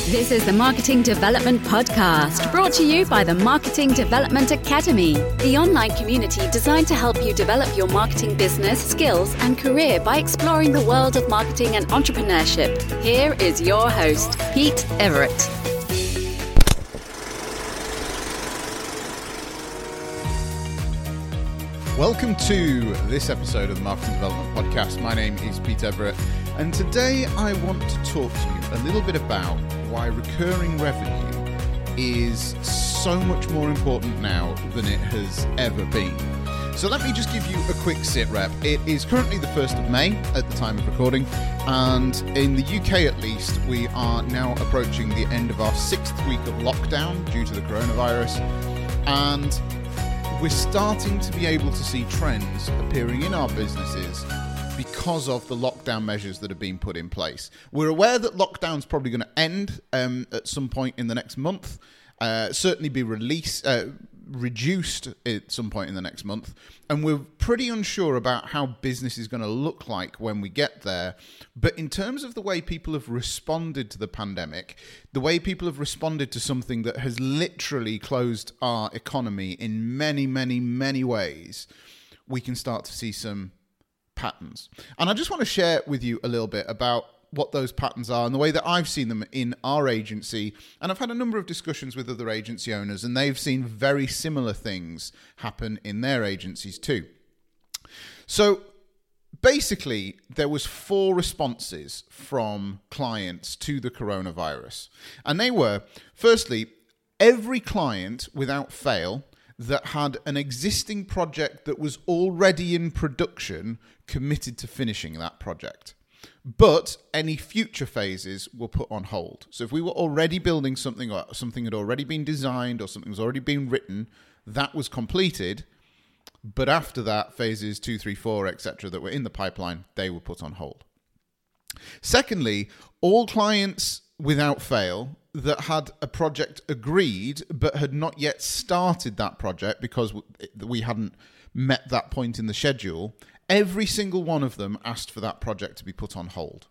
This is the Marketing Development Podcast, brought to you by the Marketing Development Academy, the online community designed to help you develop your marketing business, skills, and career by exploring the world of marketing and entrepreneurship. Here is your host, Pete Everett. Welcome to this episode of the Marketing Development Podcast. My name is Pete Everett, and today I want to talk to you a little bit about why recurring revenue is so much more important now than it has ever been. So let me just give you a quick sit rep. It is currently the 1st of May at the time of recording, and in the UK at least, we are now approaching the end of our 6th week of lockdown due to the coronavirus, and we're starting to be able to see trends appearing in our businesses because of the lockdown measures that have been put in place. We're aware that lockdown's probably going to end at some point in the next month, certainly be reduced at some point in the next month, and we're pretty unsure about how business is going to look like when we get there. But in terms of the way people have responded to the pandemic, the way people have responded to something that has literally closed our economy in many, many, many ways, we can start to see some patterns. And I just want to share with you a little bit about what those patterns are and the way that I've seen them in our agency. And I've had a number of discussions with other agency owners, and they've seen very similar things happen in their agencies too. So basically, there was 4 responses from clients to the coronavirus. And they were, firstly, every client without fail that had an existing project that was already in production committed to finishing that project. But any future phases were put on hold. So if we were already building something, or something had already been designed, or something was already been written, that was completed. But after that, phases 2, 3, 4, etc., that were in the pipeline, they were put on hold. Secondly, all clients without fail that had a project agreed but had not yet started that project because we hadn't met that point in the schedule, every single one of them asked for that project to be put on hold,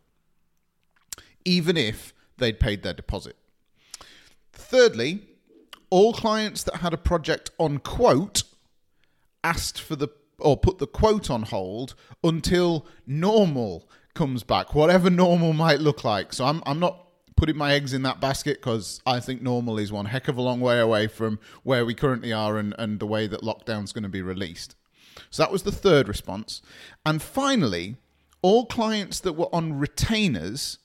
even if they'd paid their deposit. Thirdly, all clients that had a project on quote asked for put the quote on hold until normal comes back, whatever normal might look like. So I'm not putting my eggs in that basket, because I think normal is one heck of a long way away from where we currently are and the way that lockdown's going to be released. So that was the third response. And finally, all clients that were on retainers,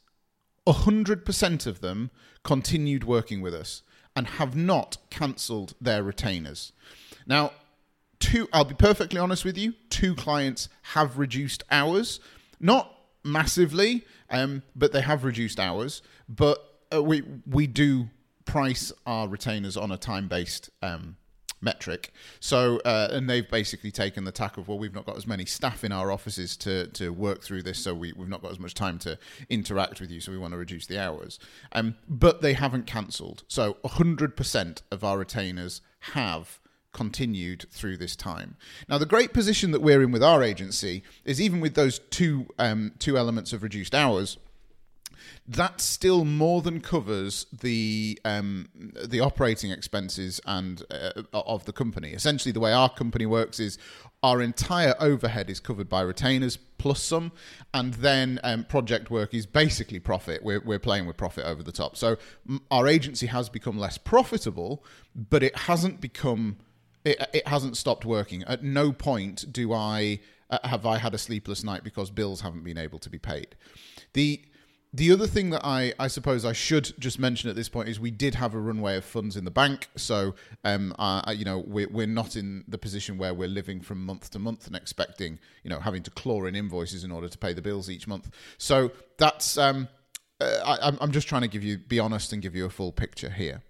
100% of them continued working with us and have not cancelled their retainers. Now, I'll be perfectly honest with you, 2 clients have reduced hours, not massively, but they have reduced hours. But we do price our retainers on a time-based metric. So, and they've basically taken the tack of, well, we've not got as many staff in our offices to work through this, so we've not got as much time to interact with you, so we want to reduce the hours. But they haven't cancelled. So 100% of our retainers have continued through this time. Now, the great position that we're in with our agency is, even with those two elements of reduced hours, that still more than covers the operating expenses and of the company. Essentially, the way our company works is our entire overhead is covered by retainers plus some, and then project work is basically profit. We're playing with profit over the top. So our agency has become less profitable, but it hasn't become. It hasn't stopped working. At no point have I had a sleepless night because bills haven't been able to be paid. The other thing that I suppose I should just mention at this point is we did have a runway of funds in the bank. So, we're not in the position where we're living from month to month and expecting, having to claw in invoices in order to pay the bills each month. So that's, I'm just trying to be honest and give you a full picture here.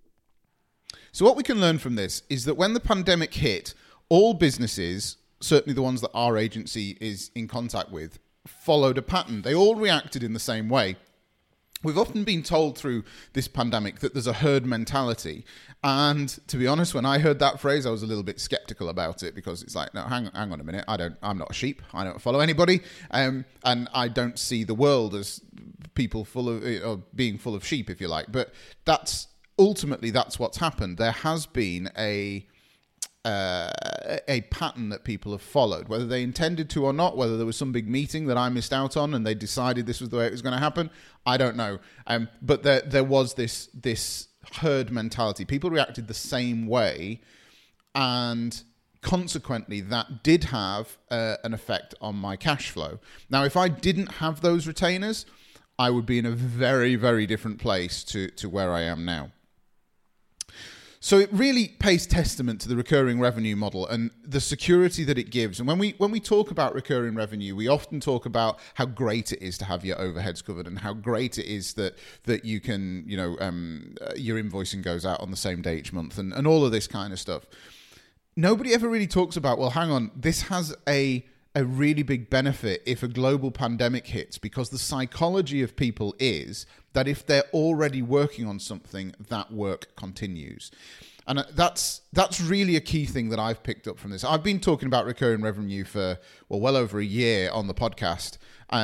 So what we can learn from this is that when the pandemic hit, all businesses, certainly the ones that our agency is in contact with, followed a pattern. They all reacted in the same way. we've often been told through this pandemic that there's a herd mentality. And to be honest, when I heard that phrase, I was a little bit skeptical about it, because it's like, no, hang on a minute. I'm not a sheep. I don't follow anybody. And I don't see the world as people being full of sheep, if you like. But ultimately that's what's happened. There has been a pattern that people have followed, whether they intended to or not, whether there was some big meeting that I missed out on and they decided this was the way it was going to happen. I don't know. But there was this herd mentality. People reacted the same way, and consequently that did have an effect on my cash flow. Now, if I didn't have those retainers, I would be in a very, very different place to where I am now. So it really pays testament to the recurring revenue model and the security that it gives. And when we talk about recurring revenue, we often talk about how great it is to have your overheads covered, and how great it is that you can, your invoicing goes out on the same day each month, and all of this kind of stuff. Nobody ever really talks about, well, hang on, this has a really big benefit if a global pandemic hits, because the psychology of people is that if they're already working on something, that work continues. And that's really a key thing that I've picked up from this. I've been talking about recurring revenue for, well over a year on the podcast.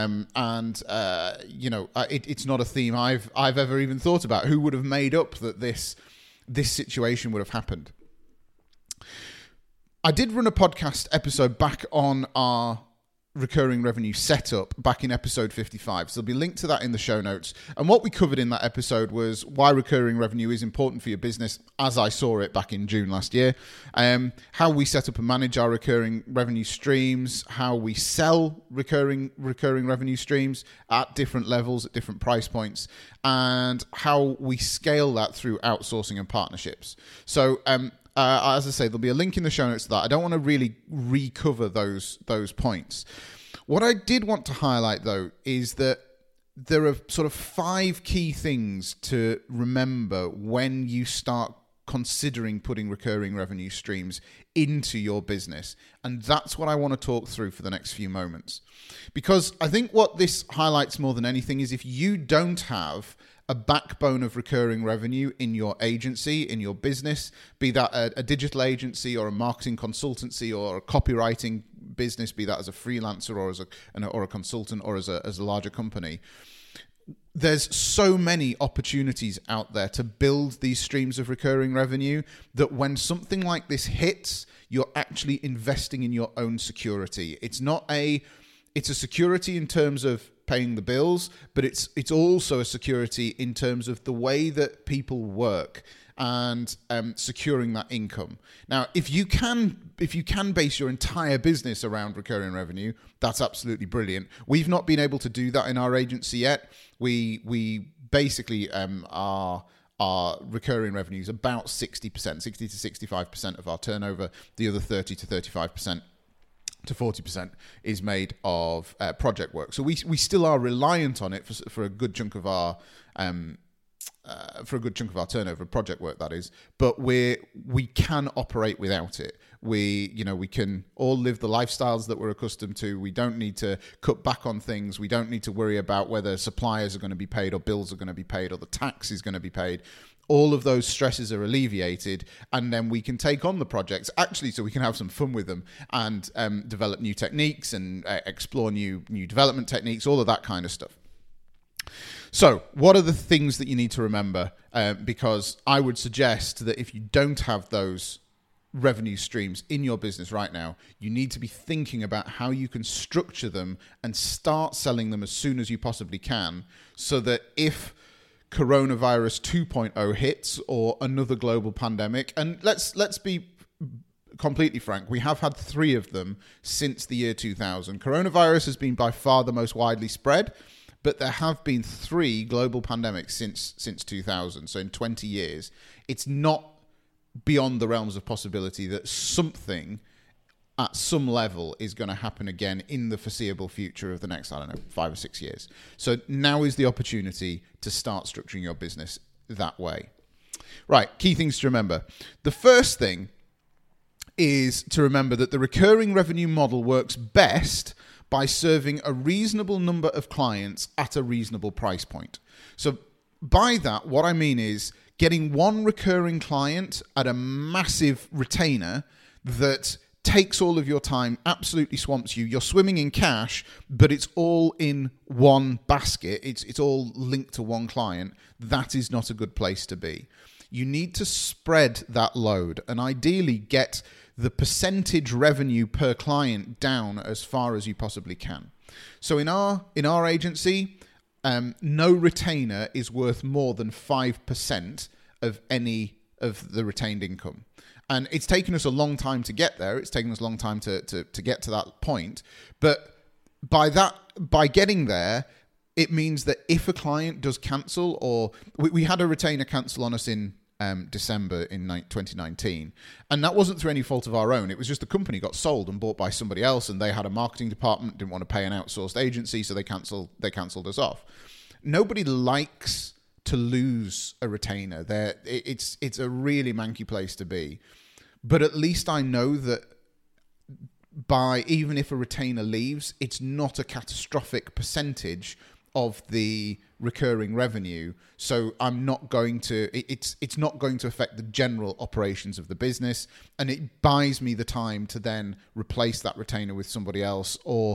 It's not a theme I've ever even thought about. Who would have made up that this situation would have happened? I did run a podcast episode back on our recurring revenue setup back in episode 55. So there'll be a link to that in the show notes. And what we covered in that episode was why recurring revenue is important for your business as I saw it back in June last year, how we set up and manage our recurring revenue streams, how we sell recurring revenue streams at different levels, at different price points, and how we scale that through outsourcing and partnerships. So, as I say, there'll be a link in the show notes to that. I don't want to really recover those points. What I did want to highlight, though, is that there are sort of 5 key things to remember when you start considering putting recurring revenue streams into your business. And that's what I want to talk through for the next few moments. Because I think what this highlights more than anything is if you don't have a backbone of recurring revenue in your agency, in your business, be that a digital agency or a marketing consultancy or a copywriting business, be that as a freelancer or as a consultant or as a larger company, there's so many opportunities out there to build these streams of recurring revenue that when something like this hits, you're actually investing in your own security. It's a security in terms of paying the bills, but it's also a security in terms of the way that people work and securing that income. Now, if you can base your entire business around recurring revenue, that's absolutely brilliant. We've not been able to do that in our agency yet. We basically our recurring revenue is about 60%, 60 to 65% of our turnover. The other 30 to 35% to 40% is made of project work. So we still are reliant on it for a good chunk of our turnover, project work that is. But we can operate without it. We can all live the lifestyles that we're accustomed to. We don't need to cut back on things. We don't need to worry about whether suppliers are going to be paid or bills are going to be paid or the tax is going to be paid. All of those stresses are alleviated, and then we can take on the projects actually so we can have some fun with them and develop new techniques and explore new development techniques, all of that kind of stuff. So what are the things that you need to remember? Because I would suggest that if you don't have those revenue streams in your business right now, you need to be thinking about how you can structure them and start selling them as soon as you possibly can, so that if coronavirus 2.0 hits or another global pandemic, and let's be completely frank, we have had 3 of them since the year 2000. Coronavirus has been by far the most widely spread, but there have been 3 global pandemics since 2000. So in 20 years, it's not beyond the realms of possibility that something at some level is going to happen again in the foreseeable future of the next, 5 or 6 years. So now is the opportunity to start structuring your business that way. Right, key things to remember. The first thing is to remember that the recurring revenue model works best by serving a reasonable number of clients at a reasonable price point. So by that, what I mean is getting one recurring client at a massive retainer that takes all of your time, absolutely swamps you. You're swimming in cash, but it's all in one basket. It's all linked to one client. That is not a good place to be. You need to spread that load and ideally get the percentage revenue per client down as far as you possibly can. So in our agency, no retainer is worth more than 5% of any of the retained income. And it's taken us a long time to get there. It's taken us a long time to get to that point. But by getting there, it means that if a client does cancel, or we had a retainer cancel on us in December in 2019, and that wasn't through any fault of our own. It was just the company got sold and bought by somebody else, and they had a marketing department, didn't want to pay an outsourced agency, so they cancelled us off. Nobody likes to lose a retainer. It's a really manky place to be. But at least I know that even if a retainer leaves, it's not a catastrophic percentage of the recurring revenue. So I'm not going to, it's not going to affect the general operations of the business, and it buys me the time to then replace that retainer with somebody else, or,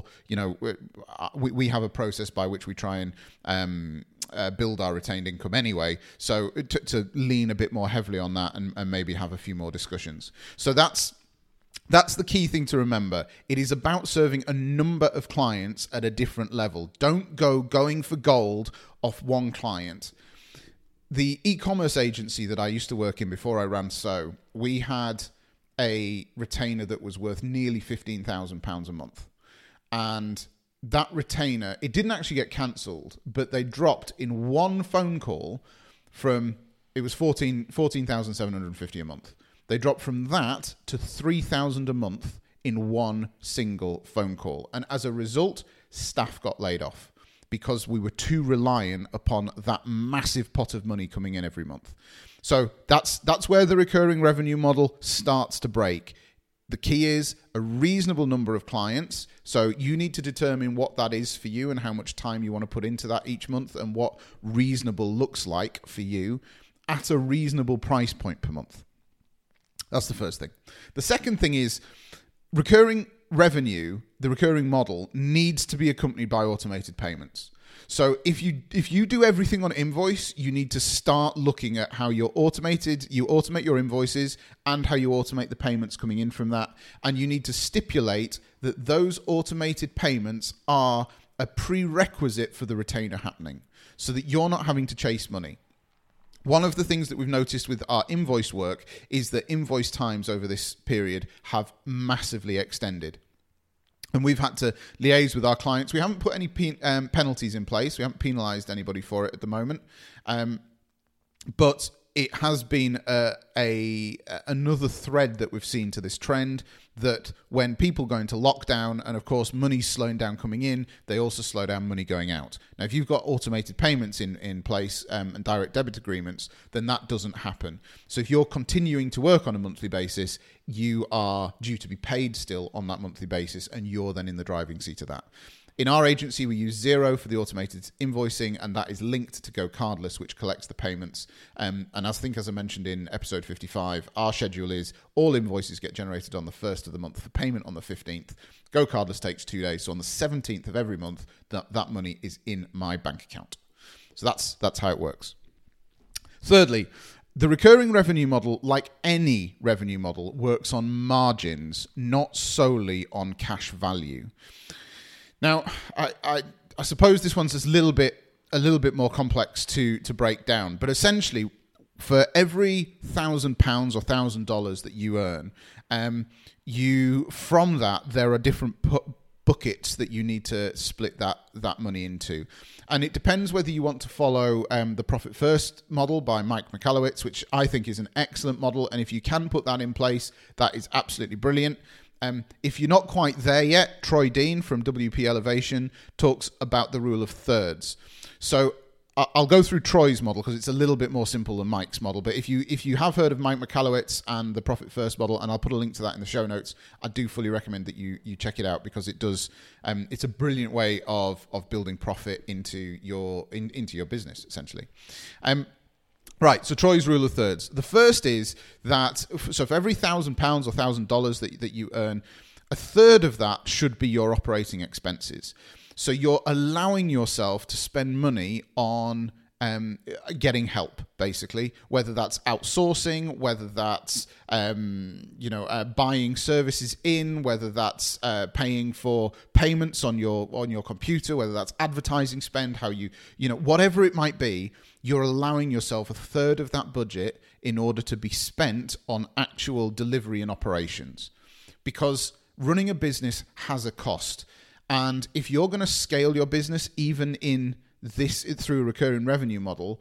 we have a process by which we try and build our retained income anyway. So to lean a bit more heavily on that and maybe have a few more discussions. So that's the key thing to remember. It is about serving a number of clients at a different level. Don't going for gold off one client. The e-commerce agency that I used to work in before I ran So, we had a retainer that was worth nearly £15,000 a month. And that retainer, it didn't actually get cancelled, but they dropped in one phone call it was $14,750 a month. They dropped from that to $3,000 a month in one single phone call. And as a result, staff got laid off because we were too reliant upon that massive pot of money coming in every month. So that's where the recurring revenue model starts to break. The key is a reasonable number of clients. So you need to determine what that is for you and how much time you want to put into that each month and what reasonable looks like for you at a reasonable price point per month. That's the first thing. The second thing is recurring revenue, the recurring model, needs to be accompanied by automated payments. So if you do everything on invoice, you need to start looking at how you automate your invoices and how you automate the payments coming in from that. And you need to stipulate that those automated payments are a prerequisite for the retainer happening so that you're not having to chase money. One of the things that we've noticed with our invoice work is that invoice times over this period have massively extended. And we've had to liaise with our clients. We haven't put any penalties in place. We haven't penalised anybody for it at the moment. But it has been another thread that we've seen to this trend, that when people go into lockdown, and of course money's slowing down coming in, they also slow down money going out. Now, if you've got automated payments in place and direct debit agreements, then that doesn't happen. So if you're continuing to work on a monthly basis, you are due to be paid still on that monthly basis, and you're then in the driving seat of that. In our agency, we use Xero for the automated invoicing, and that is linked to Go Cardless, which collects the payments. And as I mentioned in episode 55, our schedule is all invoices get generated on the 1st of the month for payment on the 15th. Go Cardless takes 2 days. So on the 17th of every month, that money is in my bank account. So that's how it works. Thirdly, the recurring revenue model, like any revenue model, works on margins, not solely on cash value. Now, I suppose this one's a little bit more complex to break down, but essentially, for every £1,000 or $1,000 that you earn, from that there are different buckets that you need to split that money into, and it depends whether you want to follow the Profit First model by Mike Michalowicz, which I think is an excellent model, and if you can put that in place, that is absolutely brilliant. If you're not quite there yet, Troy Dean from WP Elevation talks about the rule of thirds. So I'll go through Troy's model because it's a little bit more simple than Mike's model. But if you have heard of Mike Michalowicz and the Profit First model, and I'll put a link to that in the show notes, I do fully recommend that you check it out because it does. It's a brilliant way of building profit into your business essentially. Right, so Troy's rule of thirds. The first is that so for every £1,000 or $1,000 that you earn, a third of that should be your operating expenses. So you're allowing yourself to spend money on getting help, basically, whether that's outsourcing, whether that's buying services in, whether that's paying for payments on your computer, whether that's advertising spend, whatever it might be. You're allowing yourself a third of that budget in order to be spent on actual delivery and operations, because running a business has a cost. And if you're going to scale your business, even in this through a recurring revenue model,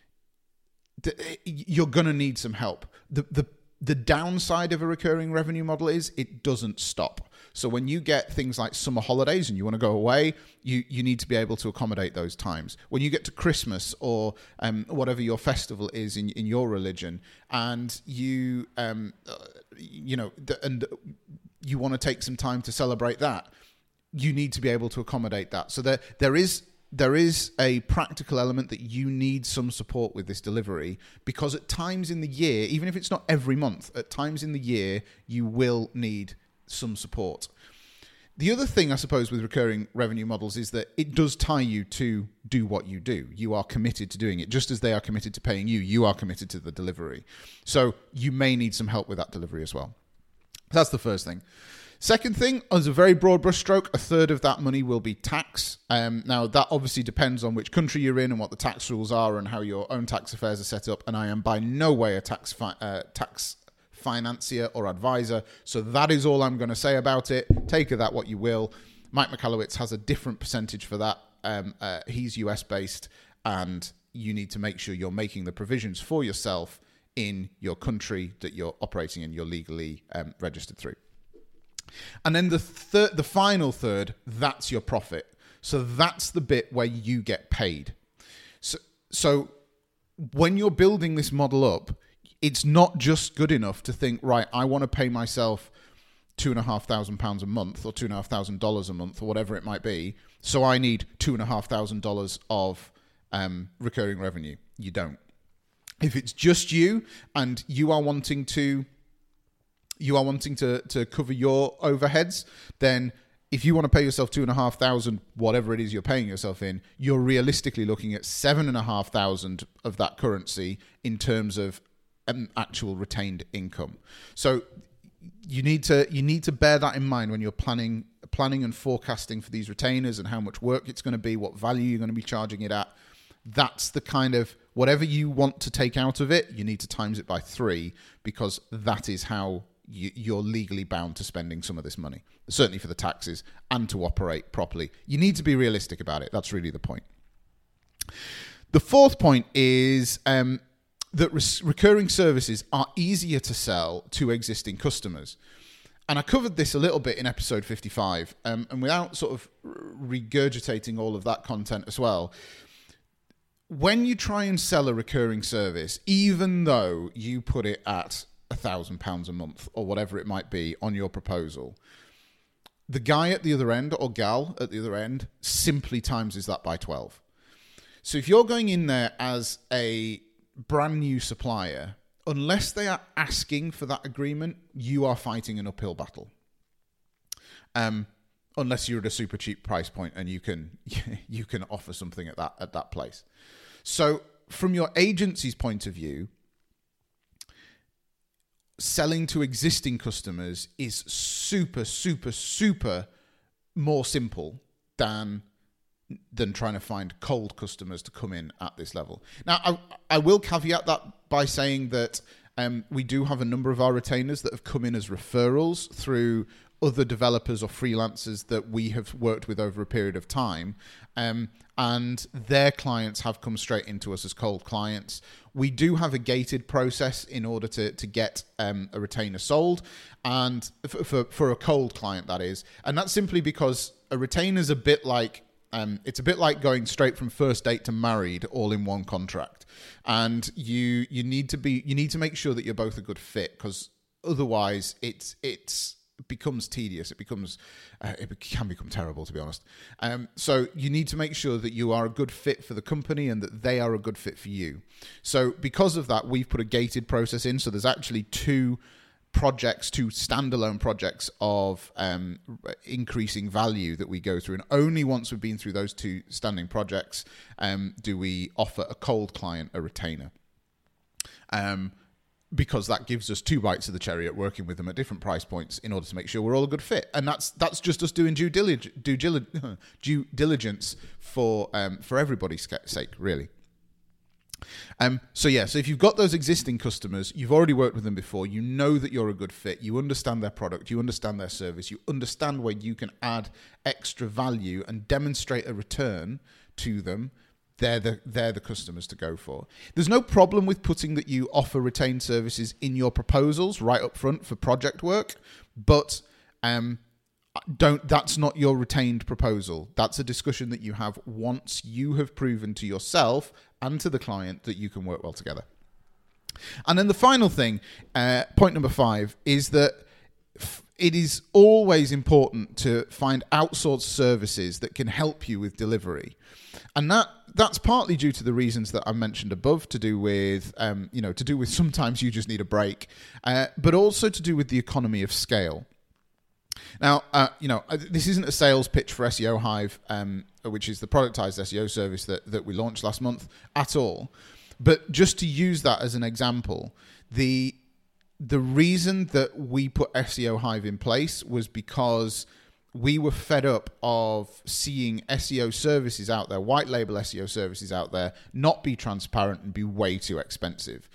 you're going to need some help. The downside of a recurring revenue model is it doesn't stop. So when you get things like summer holidays and you want to go away, you need to be able to accommodate those times. When you get to Christmas or whatever your festival is in your religion, and you want to take some time to celebrate that, you need to be able to accommodate that. So there is a practical element that you need some support with this delivery, because at times in the year, even if it's not every month, at times in the year, you will need some support. The other thing, I suppose, with recurring revenue models is that it does tie you to do what you do. You are committed to doing it. Just as they are committed to paying you, you are committed to the delivery. So you may need some help with that delivery as well. That's the first thing. Second thing, as a very broad brushstroke, a third of that money will be tax. Now, that obviously depends on which country you're in and what the tax rules are and how your own tax affairs are set up. And I am by no way a tax financier or advisor. So that is all I'm going to say about it. Take of that what you will. Mike Michalowicz has a different percentage for that. He's US based, and you need to make sure you're making the provisions for yourself in your country that you're operating in, you're legally registered through. And then the final third, that's your profit. So that's the bit where you get paid. So when you're building this model up, it's not just good enough to think, right, I want to pay myself £2,500 a month or $2,500 a month or whatever it might be. So I need $2,500 of recurring revenue. You don't. If it's just you and you are wanting to cover your overheads, then if you want to pay yourself $2,500, whatever it is you're paying yourself in, you're realistically looking at $7,500 of that currency in terms of actual retained income. So you need to bear that in mind when you're planning and forecasting for these retainers and how much work it's going to be, what value you're going to be charging it at. That's the kind of, whatever you want to take out of it, you need to times it by 3, because that is how you're legally bound to spending some of this money, certainly for the taxes and to operate properly. You need to be realistic about it. That's really the point. The fourth point is that recurring services are easier to sell to existing customers. And I covered this a little bit in episode 55, and without sort of regurgitating all of that content as well, when you try and sell a recurring service, even though you put it at £1,000 a month or whatever it might be on your proposal, the guy at the other end or gal at the other end simply times that by 12. So if you're going in there as a brand new supplier, unless they are asking for that agreement, you are fighting an uphill battle. Unless you're at a super cheap price point and you can offer something at that place. So from your agency's point of view, selling to existing customers is super, super, super more simple than trying to find cold customers to come in at this level. Now, I will caveat that by saying that we do have a number of our retainers that have come in as referrals through other developers or freelancers that we have worked with over a period of time, and their clients have come straight into us as cold clients. We do have a gated process in order to get a retainer sold, and for a cold client, that is. And that's simply because a retainer is a bit like It's a bit like going straight from first date to married all in one contract. And you need to make sure that you're both a good fit, because otherwise it becomes tedious. It can become terrible, to be honest. So you need to make sure that you are a good fit for the company and that they are a good fit for you. So because of that, we've put a gated process in. So there's actually two standalone projects of increasing value that we go through. And only once we've been through those two standing projects do we offer a cold client a retainer. Because that gives us 2 bites of the cherry at working with them at different price points in order to make sure we're all a good fit. And that's just us doing due diligence for everybody's sake, really. So if you've got those existing customers, you've already worked with them before, you know that you're a good fit, you understand their product, you understand their service, you understand where you can add extra value and demonstrate a return to them, they're the customers to go for. There's no problem with putting that you offer retained services in your proposals right up front for project work, but that's not your retained proposal. That's a discussion that you have once you have proven to yourself and to the client that you can work well together. And then the final thing, point number 5, is that it is always important to find outsourced services that can help you with delivery. And that's partly due to the reasons that I mentioned above, to do with sometimes you just need a break, but also to do with the economy of scale. Now, this isn't a sales pitch for SEO Hive, which is the productized SEO service that we launched last month at all. But just to use that as an example, the reason that we put SEO Hive in place was because we were fed up of seeing SEO services out there, white label SEO services out there, not be transparent and be way too expensive.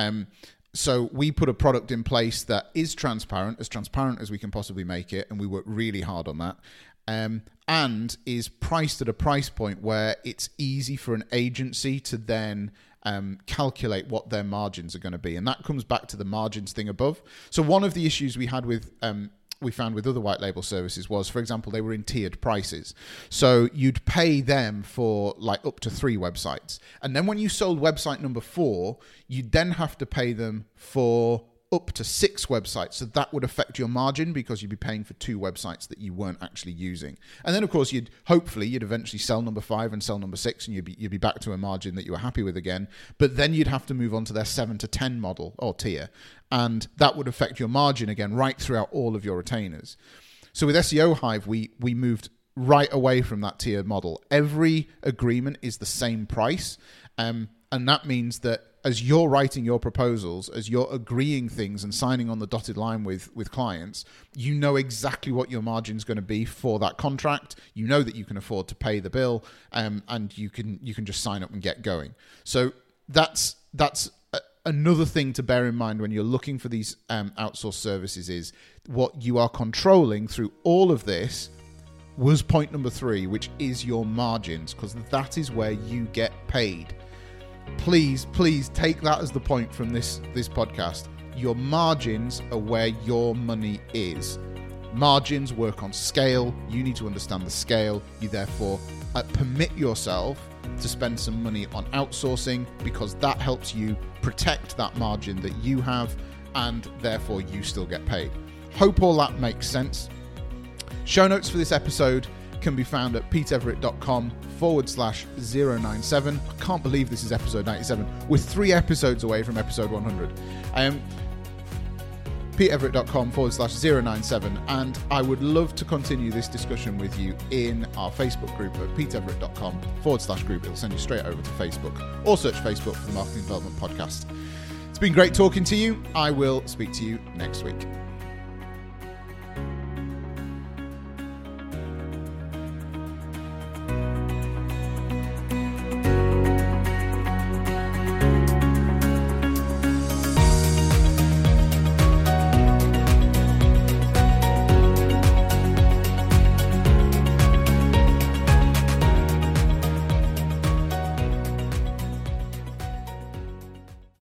So we put a product in place that is transparent as we can possibly make it, and we worked really hard on that, and is priced at a price point where it's easy for an agency to then calculate what their margins are going to be. And that comes back to the margins thing above. So one of the issues we found with other white label services was, for example, they were in tiered prices. So you'd pay them for like up to 3 websites. And then when you sold website number 4, you'd then have to pay them for up to 6 websites. So that would affect your margin because you'd be paying for 2 websites that you weren't actually using. And then, of course, you'd eventually sell number 5 and sell number 6, and you'd be back to a margin that you were happy with again. But then you'd have to move on to their 7 to 10 model or tier. And that would affect your margin again right throughout all of your retainers. So with SEO Hive, we moved right away from that tiered model. Every agreement is the same price. And that means that as you're writing your proposals, as you're agreeing things and signing on the dotted line with clients, you know exactly what your margin is going to be for that contract. You know that you can afford to pay the bill, and you can just sign up and get going. So that's another thing to bear in mind when you're looking for these outsourced services, is what you are controlling through all of this was point number 3, which is your margins, because that is where you get paid. Please take that as the point from this podcast. Your margins are where your money is. Margins work on scale. You need to understand the scale. You therefore permit yourself to spend some money on outsourcing, because that helps you protect that margin that you have, and therefore you still get paid. Hope all that makes sense. Show notes for this episode can be found at peteeverett.com/097. I can't believe this is episode 97. We're 3 episodes away from episode 100. peteeverett.com/097. And I would love to continue this discussion with you in our Facebook group at peteeverett.com/group. It'll send you straight over to Facebook, or search Facebook for the Marketing Development Podcast. It's been great talking to you. I will speak to you next week.